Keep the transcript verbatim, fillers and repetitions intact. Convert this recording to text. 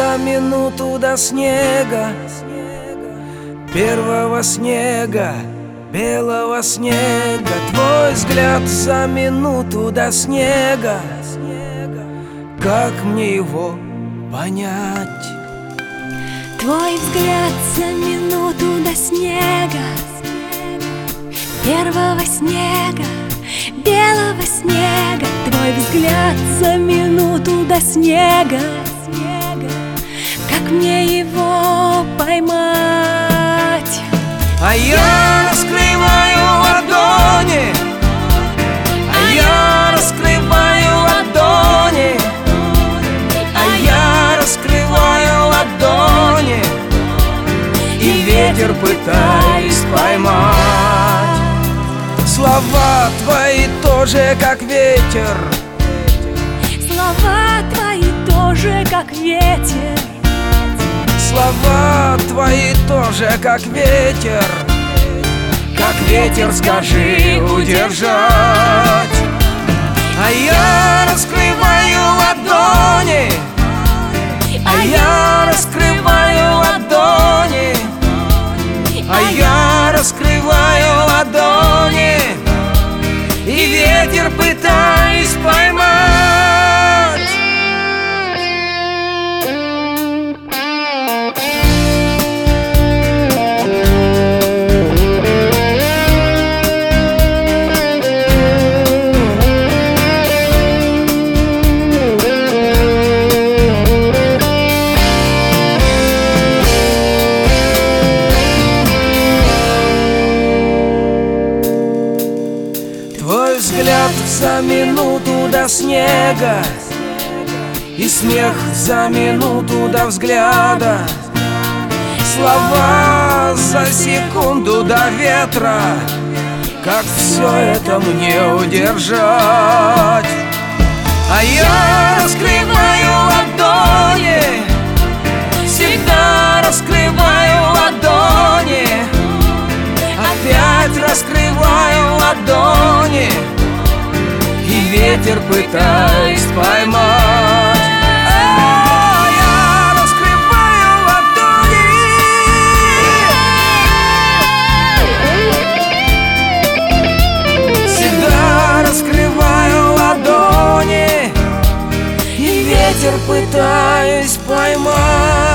за минуту до снега, первого снега, белого снега. Твой взгляд за минуту до снега, как мне его понять? Твой взгляд за минуту до снега, первого снега, белого снега. Твой взгляд за минуту до снега, как мне его поймать? А я раскрываю ладони, а я раскрываю ладони, а я раскрываю ладони, и ветер пытаюсь поймать. Слова твои тоже как ветер, слова твои тоже как ветер, слова твои тоже как ветер, как ветер, скажи, удержать. А я раскрываю ладони, а я раскрываю ладони, а я раскрываю ладони, и ветер пытаюсь поймать. Твой взгляд за минуту до снега, и смех за минуту до взгляда, слова за секунду до ветра, как все это мне удержать? А я раскрываю ладони, всегда раскрываю ладони, опять раскрываю ладони, и ветер пытаюсь поймать. А я раскрываю ладони, всегда раскрываю ладони, и ветер пытаюсь поймать.